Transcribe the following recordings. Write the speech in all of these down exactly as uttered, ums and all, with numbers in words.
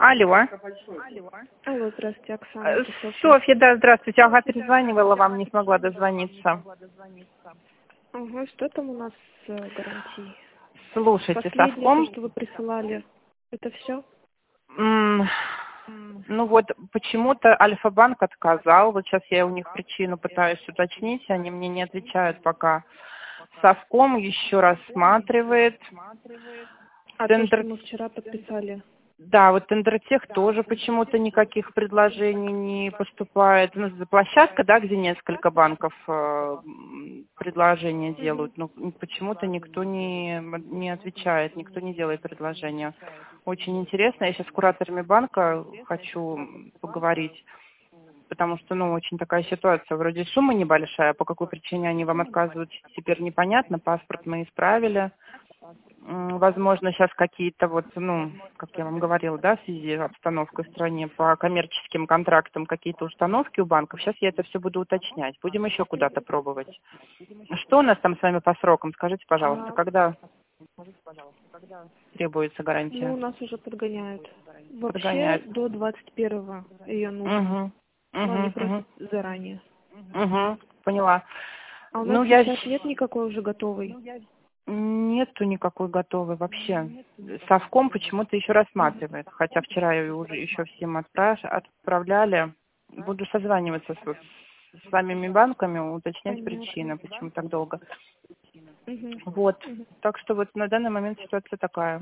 Алло. Алло, здравствуйте, Оксана. Э, это Софья. Софья, да, здравствуйте. Ага, перезванивала вам, не смогла дозвониться. Ага, что там у нас с э, гарантией? Слушайте, Последнее, то, совком, что вы присылали, это все? м, ну вот почему-то Альфа-банк отказал. Вот сейчас я у них причину пытаюсь уточнить, они мне не отвечают пока. Совком еще рассматривает. А то, что Тендер, мы вчера подписали? да, вот Тендертех тоже почему-то никаких предложений не поступает. Ну, за площадка, да, где несколько банков э, м, предложения Угу. делают, но почему-то никто не, не отвечает, никто не делает предложения. Очень интересно. Я сейчас с кураторами банка хочу поговорить, потому что, ну, очень такая ситуация. Вроде сумма небольшая, по какой причине они вам отказывают, теперь непонятно. Паспорт мы исправили. М, Возможно, сейчас какие-то вот, ну, как я вам говорила, да, в связи с обстановкой в стране по коммерческим контрактам какие-то установки у банков. Сейчас я это все буду уточнять. Будем еще куда-то пробовать. Что у нас там с вами по срокам? Скажите, пожалуйста, А, когда требуется ну, гарантия? у нас уже подгоняют. Вообще Подгоняет. до двадцать первого ее нужно. Угу. Но они Угу. Угу. просят заранее. Угу. Поняла. А у нас Ну, я сейчас щ- нет никакой уже готовой. нету никакой готовой вообще. Совком почему-то еще рассматривает, хотя вчера ее уже еще всем отправ- отправляли. Буду созваниваться с, с самими банками, уточнять Понятно. причины, почему так долго. Угу. Вот. Угу. Так что вот на данный момент ситуация такая.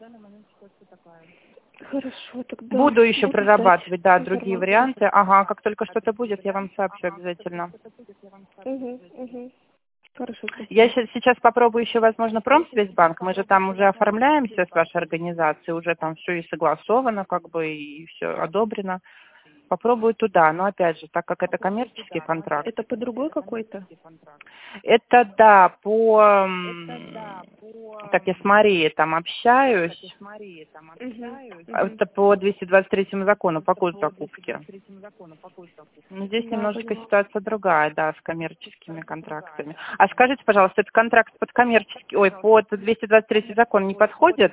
Хорошо, тогда Буду еще буду ждать прорабатывать, да, другие информацию. варианты. Ага, как только что-то будет, я вам сообщу обязательно. Угу. Угу. Хорошо, Я спасибо. щас- сейчас попробую еще, возможно, Промсвязьбанк. Мы же там уже оформляемся с вашей организацией, уже там все и согласовано, как бы, и все одобрено. Попробую туда, но опять же, так как это коммерческий контракт, Это по другой какой-то? это да, по, м, так я с Марией там общаюсь, Угу. Угу. это по двести двадцать третьему закону, по госзакупке. Но здесь Да, немножечко поняла. ситуация другая, да, с коммерческими контрактами. А скажите, пожалуйста, этот контракт под коммерческий, ой, под двести двадцать третий закон не подходит?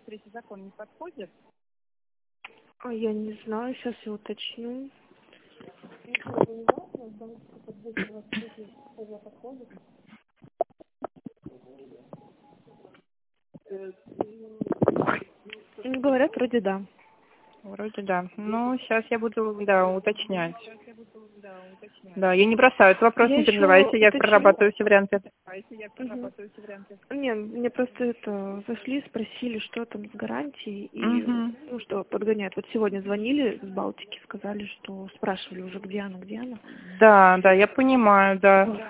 А я не знаю, сейчас я уточню. Ну, говорят, вроде да. Вроде да. Ну, сейчас я буду, да, уточнять. Да, я не бросаю этот вопрос, Я не еще переживайте, я уточню. прорабатываю все варианты. Угу. Не, мне просто это зашли, спросили, что там с гарантией и Угу. ну что подгоняют. Вот сегодня звонили с Балтики, сказали, что спрашивали уже, где она, где она. Да, да, я понимаю, да. Вот.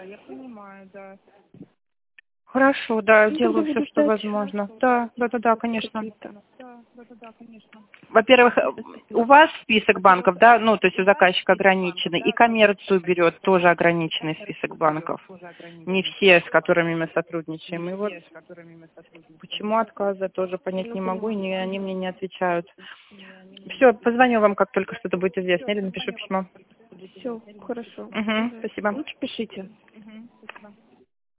Хорошо, да, Ну тогда делаю все, буду что ждать возможно. Да, да, да, да, конечно. какие-то. Во-первых, э, Спасибо, у спасибо. вас список банков, да, ну, то есть у заказчика ограниченный, и коммерцию берет тоже ограниченный список банков. Не все, с которыми мы сотрудничаем. И вот почему отказы, тоже понять Ну не могу, и поняла. не- они Угу. мне не отвечают. Все, позвоню вам, как только что-то будет известно, или напишу письмо. Все, хорошо. Угу, Угу. спасибо. Лучше пишите.